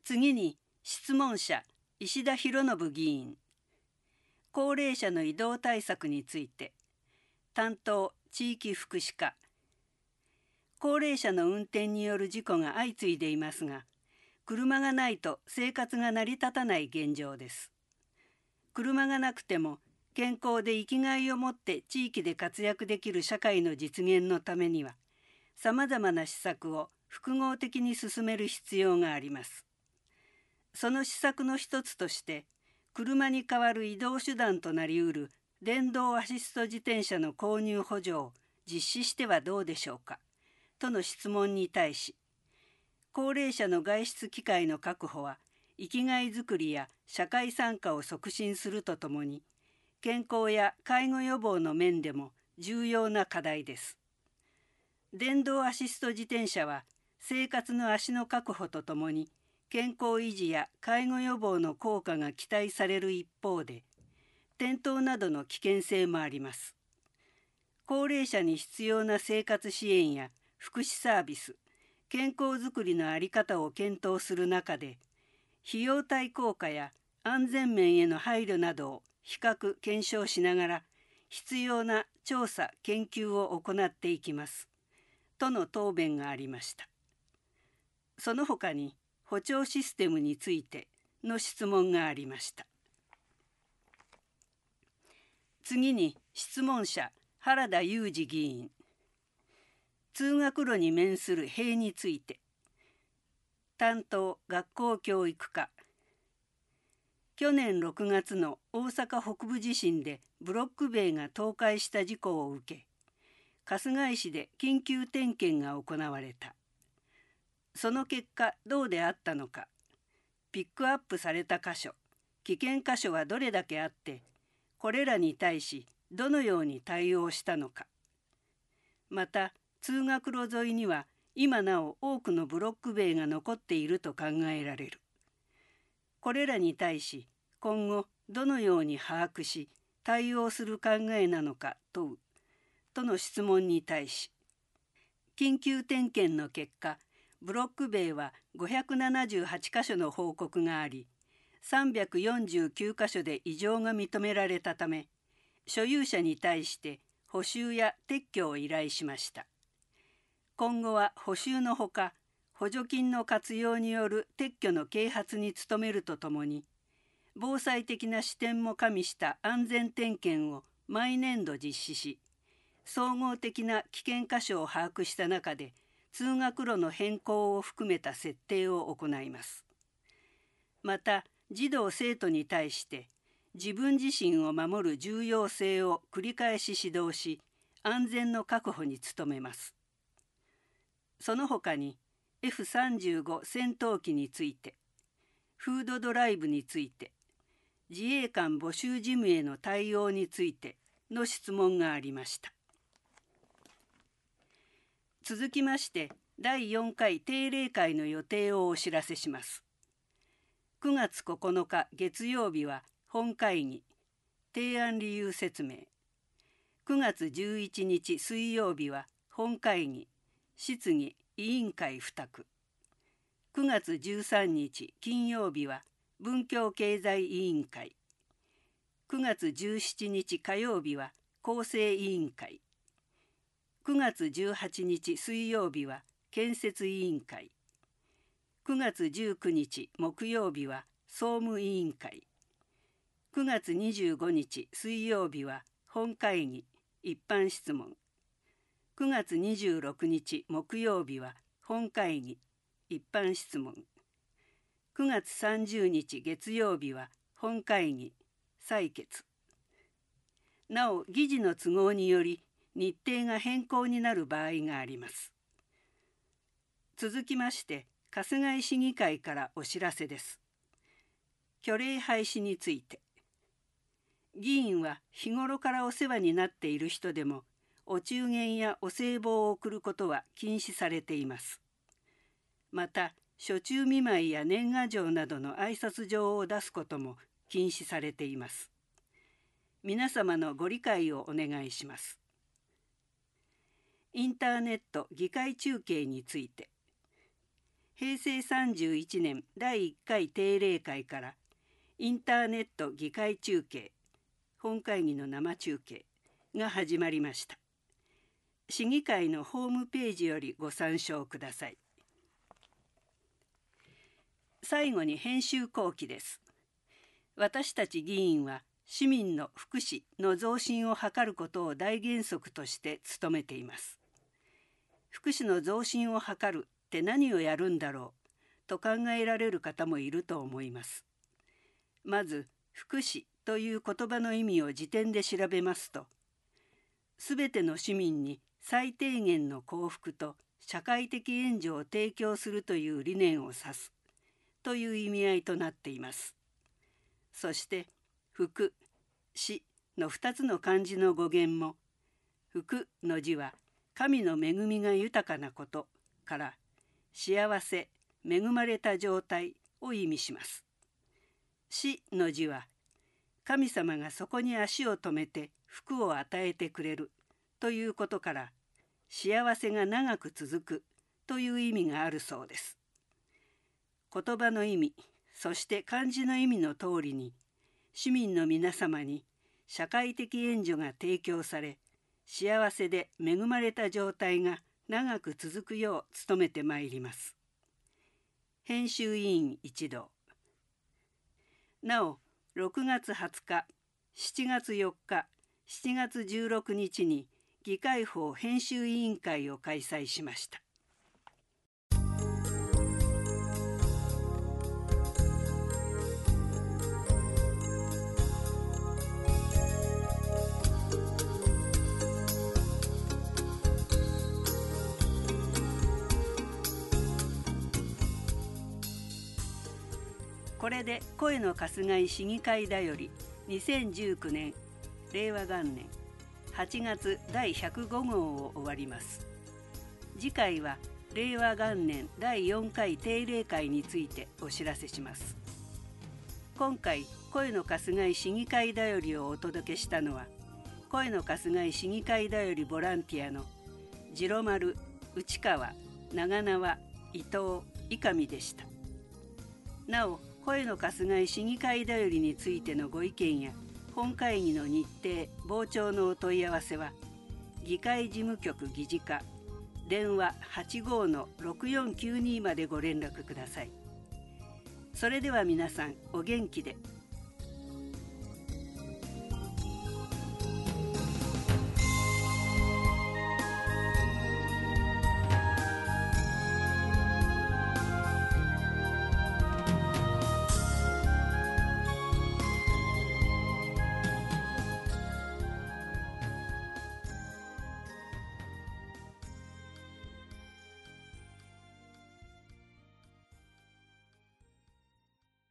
次に質問者石田博信議員。高齢者の移動対策について。担当地域福祉課。高齢者の運転による事故が相次いでいますが、車がないと生活が成り立たない現状です。車がなくても健康で生きがいを持って地域で活躍できる社会の実現のためには、さまざまな施策を複合的に進める必要があります。その施策の一つとして、車に代わる移動手段となりうる電動アシスト自転車の購入補助を実施してはどうでしょうかとの質問に対し、高齢者の外出機会の確保は生きがいづくりや社会参加を促進するとともに、健康や介護予防の面でも重要な課題です。電動アシスト自転車は生活の足の確保とともに健康維持や介護予防の効果が期待される一方で、転倒などの危険性もあります。高齢者に必要な生活支援や福祉サービス、健康づくりの在り方を検討する中で、費用対効果や安全面への配慮などを比較検証しながら、必要な調査・研究を行っていきます。との答弁がありました。その他に、補聴システムについての質問がありました。次に質問者原田裕二議員。通学路に面する塀について。担当学校教育課。去年6月の大阪北部地震でブロック塀が倒壊した事故を受け、春日井市で緊急点検が行われた。その結果どうであったのか、ピックアップされた箇所、危険箇所はどれだけあって、これらに対しどのように対応したのか。また、通学路沿いには今なお多くのブロック塀が残っていると考えられる。これらに対し今後どのように把握し対応する考えなのか問うとの質問に対し、緊急点検の結果、ブロック塀は578箇所の報告があり、349箇所で異常が認められたため、所有者に対して補修や撤去を依頼しました。今後は補修のほか、補助金の活用による撤去の啓発に努めるとともに、防災的な視点も加味した安全点検を毎年度実施し、総合的な危険箇所を把握した中で、通学路の変更を含めた設定を行います。また、児童生徒に対して自分自身を守る重要性を繰り返し指導し、安全の確保に努めます。その他に F35 戦闘機について、フードドライブについて、自衛官募集事務への対応についての質問がありました。続きまして第4回定例会の予定をお知らせします。9月9日月曜日は本会議、提案理由説明。9月11日水曜日は本会議、質疑委員会付託。9月13日金曜日は文教経済委員会。9月17日火曜日は構成委員会。9月18日水曜日は建設委員会。9月19日木曜日は総務委員会。9月25日水曜日は本会議一般質問。9月26日木曜日は本会議一般質問。9月30日月曜日は本会議採決。なお、議事の都合により日程が変更になる場合があります。続きまして、春日井市議会からお知らせです。虚礼廃止について。議員は日頃からお世話になっている人でも、お中元やお歳暮を贈ることは禁止されています。また、暑中見舞いや年賀状などの挨拶状を出すことも禁止されています。皆様のご理解をお願いします。インターネット議会中継について。 平成31年第1回定例会からインターネット議会中継、本会議の生中継が始まりました。市議会のホームページよりご参照ください。最後に編集後期です。私たち議員は市民の福祉の増進を図ることを大原則として努めています。福祉の増進を図るって何をやるんだろうと考えられる方もいると思います。まず福祉という言葉の意味を辞典で調べますと、すべての市民に最低限の幸福と社会的援助を提供するという理念を指すという意味合いとなっています。そして福、祉の2つの漢字の語源も、福の字は神の恵みが豊かなことから幸せ、恵まれた状態を意味します。祉の字は神様がそこに足を止めて福を与えてくれるということから幸せが長く続くという意味があるそうです。言葉の意味、そして漢字の意味の通りに、市民の皆様に社会的援助が提供され、幸せで恵まれた状態が長く続くよう努めてまいります。編集委員一同。なお、6月20日、7月4日、7月16日に議会法編集委員会を開催しました。これで声の春日井市議会だより2019年令和元年8月第105号を終わります。次回は令和元年第4回定例会についてお知らせします。今回声の春日井市議会だよりをお届けしたのは、声の春日井市議会だよりボランティアの次郎丸、内川、長縄、伊藤、伊上でした。なお、声の春日井市議会だよりについてのご意見や本会議の日程、傍聴のお問い合わせは議会事務局議事課電話 85-6492 までご連絡ください。それでは皆さんお元気で。